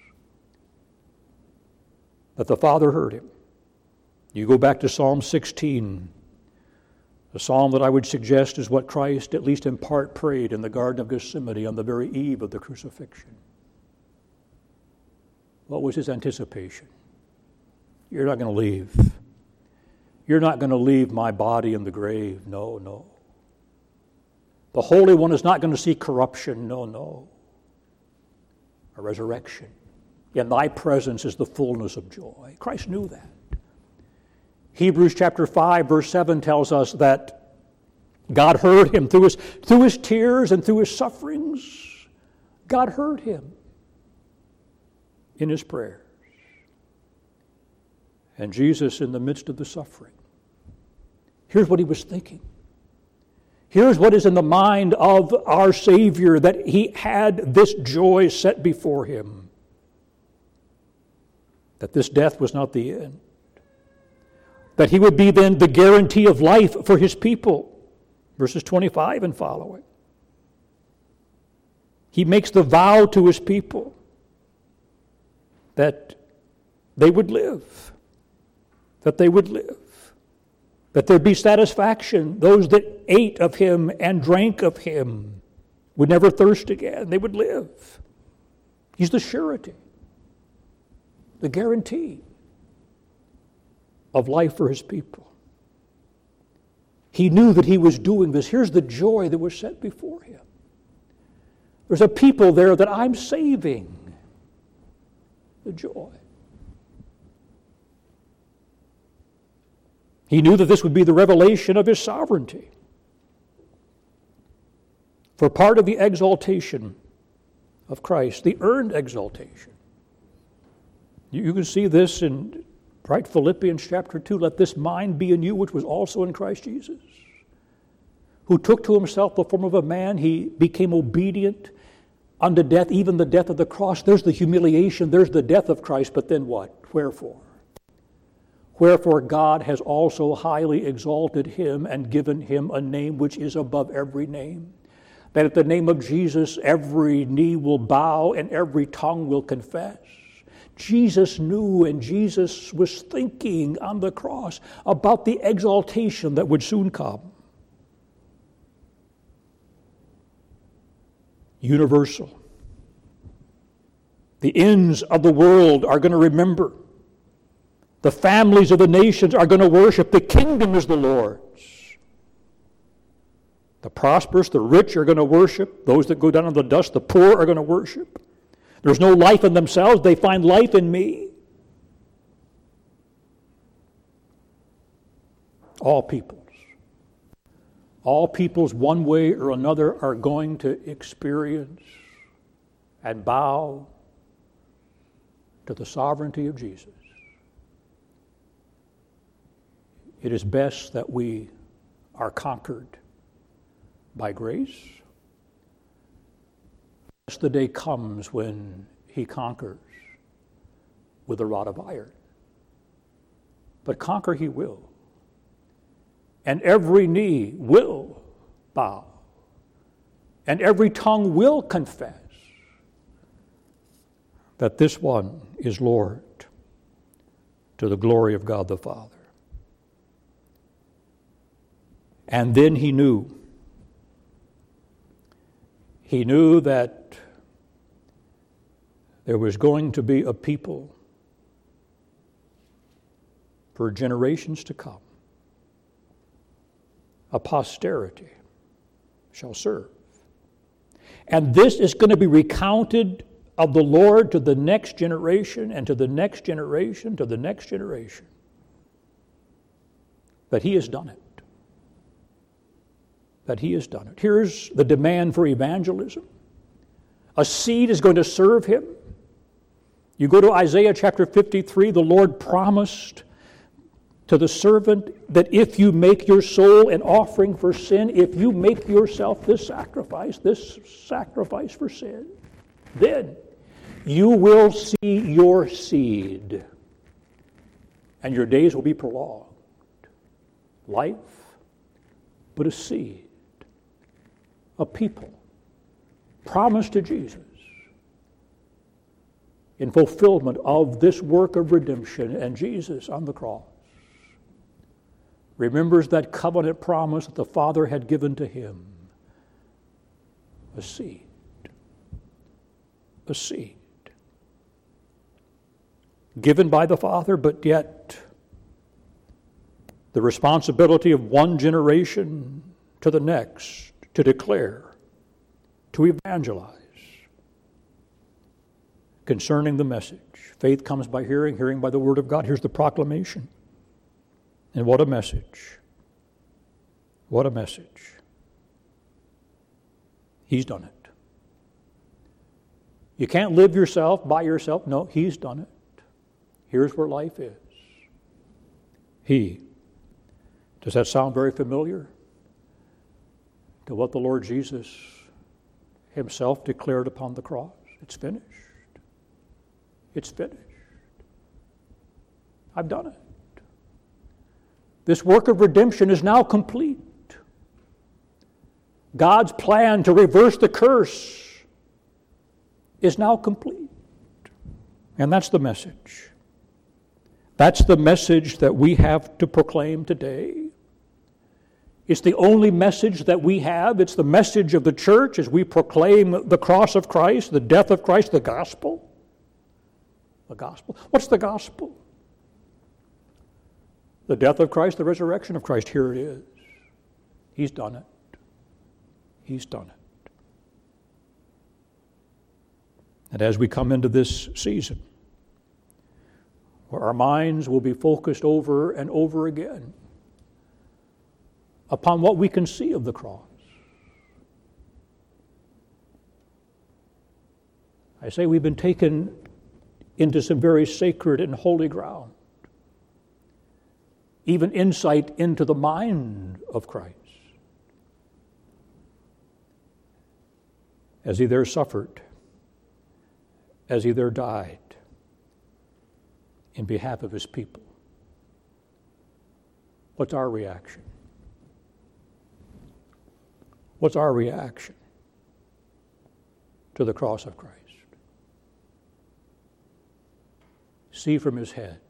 S1: That the Father heard him. You go back to Psalm 16, the psalm that I would suggest is what Christ, at least in part, prayed in the Garden of Gethsemane on the very eve of the crucifixion. What was his anticipation? You're not going to leave. You're not going to leave my body in the grave. No, no. The Holy One is not going to see corruption. No, no. A resurrection. In thy presence is the fullness of joy. Christ knew that. Hebrews chapter 5, verse 7 tells us that God heard him through his tears and through his sufferings. God heard him in his prayers. And Jesus, in the midst of the suffering, here's what he was thinking. Here's what is in the mind of our Savior, that he had this joy set before him. That this death was not the end. That he would be then the guarantee of life for his people. Verses 25 and following. He makes the vow to his people that they would live. That they would live. That there'd be satisfaction. Those that ate of him and drank of him would never thirst again. They would live. He's the surety, the guarantee of life for his people. He knew that he was doing this. Here's the joy that was set before him. There's a people there that I'm saving. The joy. He knew that this would be the revelation of his sovereignty. For part of the exaltation of Christ, the earned exaltation. You can see this in Philippians chapter 2. Let this mind be in you, which was also in Christ Jesus, who took to himself the form of a man. He became obedient unto death, even the death of the cross. There's the humiliation, there's the death of Christ, but then what? Wherefore? Wherefore God has also highly exalted him and given him a name which is above every name, that at the name of Jesus every knee will bow and every tongue will confess. Jesus knew, and Jesus was thinking on the cross about the exaltation that would soon come. Universal. The ends of the world are going to remember The families of the nations are going to worship. The kingdom is the Lord's. The prosperous, the rich are going to worship. Those that go down in the dust, the poor are going to worship. There's no life in themselves. They find life in me. All peoples one way or another are going to experience and bow to the sovereignty of Jesus. It is best that we are conquered by grace. As the day comes when he conquers with a rod of iron. But conquer he will. And every knee will bow. And every tongue will confess that this one is Lord, to the glory of God the Father. And then he knew that there was going to be a people for generations to come. A posterity shall serve. And this is going to be recounted of the Lord to the next generation and to the next generation to the next generation. That he has done it. That he has done it. Here's the demand for evangelism. A seed is going to serve him. You go to Isaiah chapter 53, the Lord promised to the servant that if you make your soul an offering for sin, if you make yourself this sacrifice for sin, then you will see your seed and your days will be prolonged. Life, but a seed, a people, promised to Jesus in fulfillment of this work of redemption, and Jesus on the cross remembers that covenant promise that the Father had given to him. A seed. A seed. Given by the Father, but yet the responsibility of one generation to the next to declare, to evangelize concerning the message. Faith comes by hearing, hearing by the word of God. Here's the proclamation. And what a message. What a message. He's done it. You can't live yourself by yourself. No, he's done it. Here's where life is. He. Does that sound very familiar to what the Lord Jesus himself declared upon the cross? It's finished. It's finished. I've done it. This work of redemption is now complete. God's plan to reverse the curse is now complete. And that's the message. That's the message that we have to proclaim today. It's the only message that we have. It's the message of the church as we proclaim the cross of Christ, the death of Christ, the gospel. The gospel. What's the gospel? The death of Christ, the resurrection of Christ. Here it is. He's done it. He's done it. And as we come into this season, where our minds will be focused over and over again upon what we can see of the cross. I say we've been taken into some very sacred and holy ground. Even insight into the mind of Christ. As he there suffered, as he there died in behalf of his people. What's our reaction? What's our reaction to the cross of Christ? See from his head,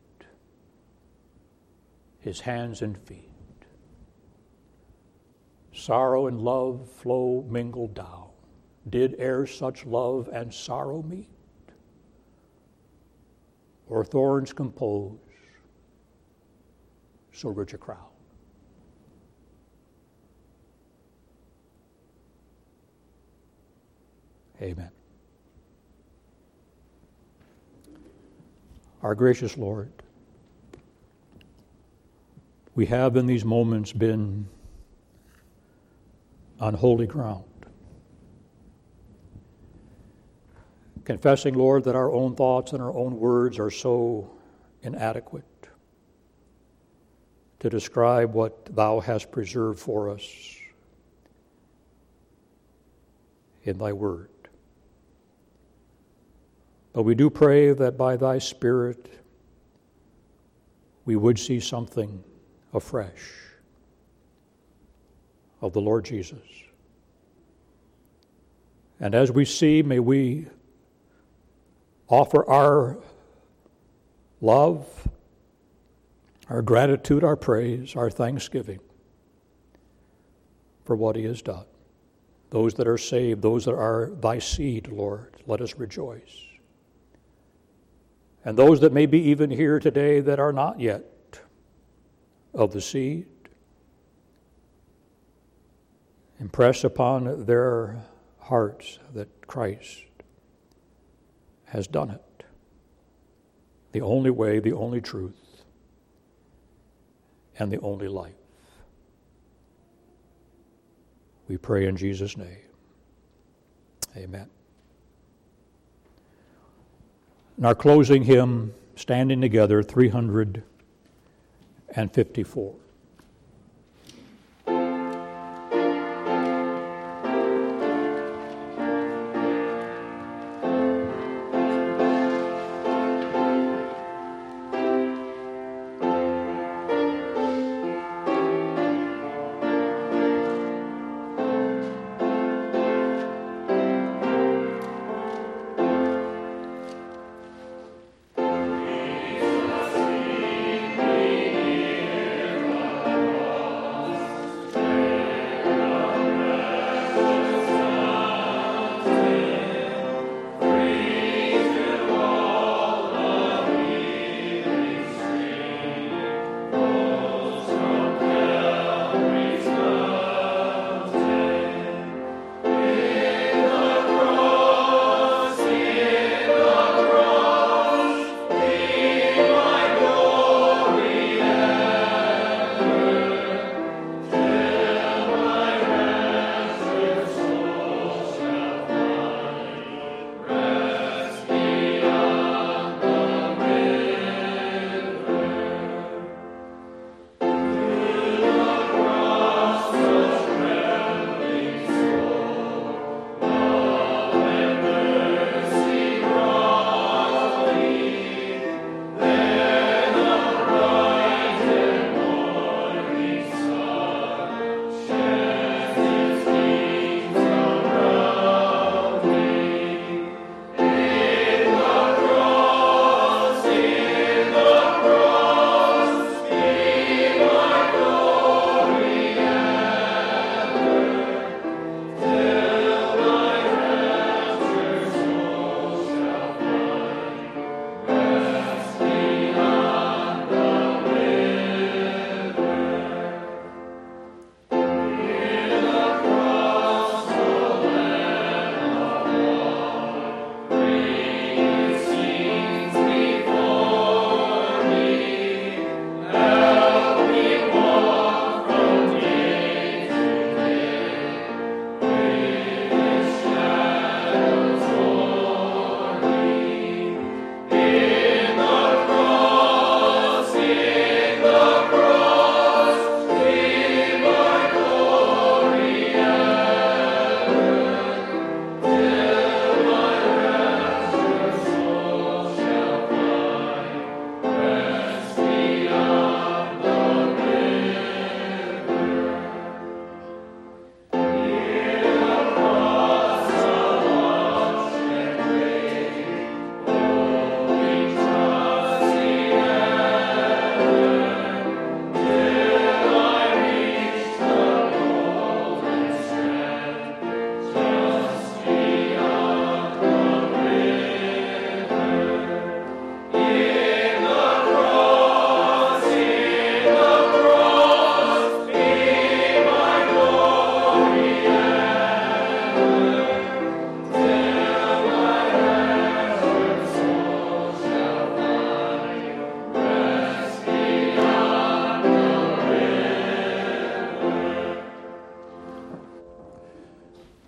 S1: his hands and feet. Sorrow and love flow mingled down. Did e'er such love and sorrow meet? Or thorns compose so rich a crown. Amen. Our gracious Lord, we have in these moments been on holy ground, confessing, Lord, that our own thoughts and our own words are so inadequate to describe what Thou hast preserved for us in Thy Word. But we do pray that by Thy Spirit we would see something afresh of the Lord Jesus. And as we see, may we offer our love, our gratitude, our praise, our thanksgiving for what He has done. Those that are saved, those that are Thy seed, Lord, let us rejoice. And those that may be even here today that are not yet of the seed, impress upon their hearts that Christ has done it. The only way, the only truth, and the only life. We pray in Jesus' name. Amen. In our closing hymn, standing together, 354.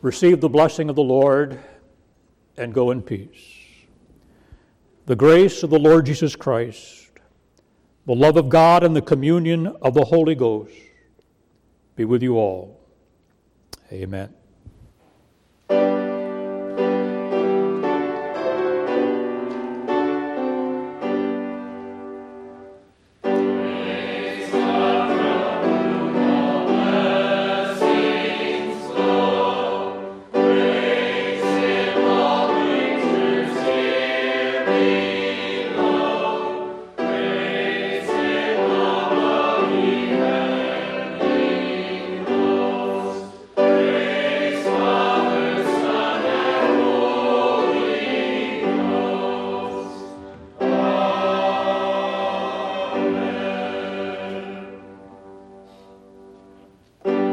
S1: Receive the blessing of the Lord and go in peace. The grace of the Lord Jesus Christ, the love of God, and the communion of the Holy Ghost be with you all. Amen.